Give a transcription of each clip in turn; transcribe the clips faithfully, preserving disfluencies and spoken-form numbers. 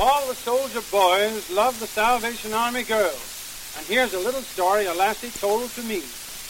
All the soldier boys love the Salvation Army girls. And here's a little story a lassie told to me.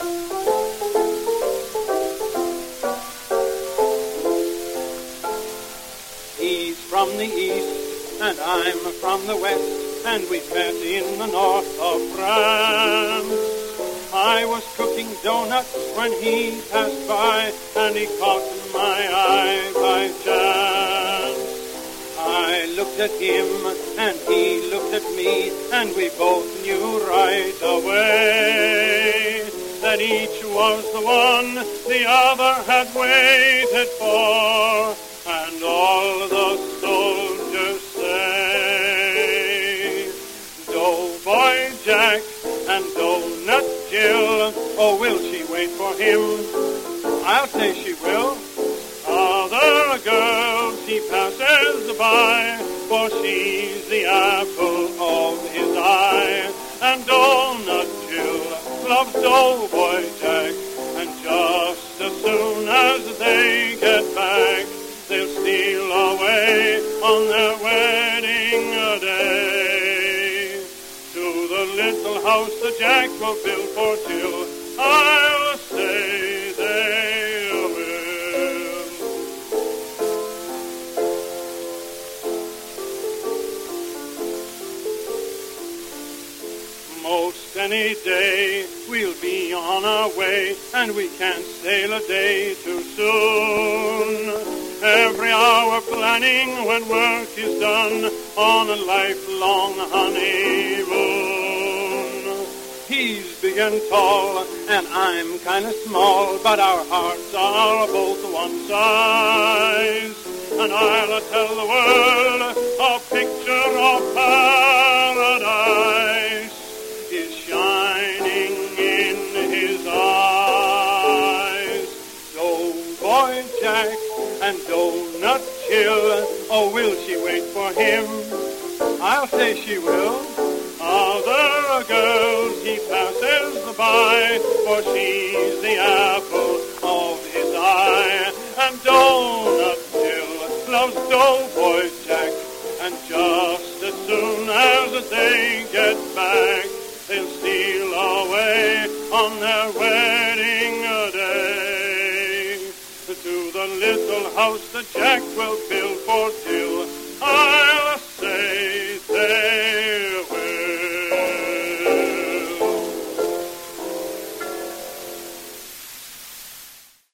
He's from the east and I'm from the west, and we met in the north of France. I was cooking donuts when he passed by, and he caught my eye by chance. I looked at him, and he looked at me, and we both knew right away that each was the one the other had waited for, and all the soldiers say, Doughboy Jack and Donut Jill, oh, will she wait for him? I'll say she will. Other girls he passes by, for she's the apple of his eye. And Donut Jill loves Doughboy Jack, and just as soon as they get back, they'll steal away on their wedding day to the little house that Jack will build for Jill. I'll say they will. Most any day we'll be on our way, and we can't sail a day too soon. Every hour planning when work is done on a lifelong honeymoon. He's big and tall, and I'm kind of small, but our hearts are both one size. And I'll tell the world a picture of paradise is shining in his eyes. Doughboy Jack and Donut Jill, oh, will she wait for him? I'll say she will. Other girls he passes by, for she's the apple of his eye. And Donut Jill loves Doughboy Jack, and just as soon as they get back, they'll steal away on their wedding day to the little house that Jack will build for Jill. I'll say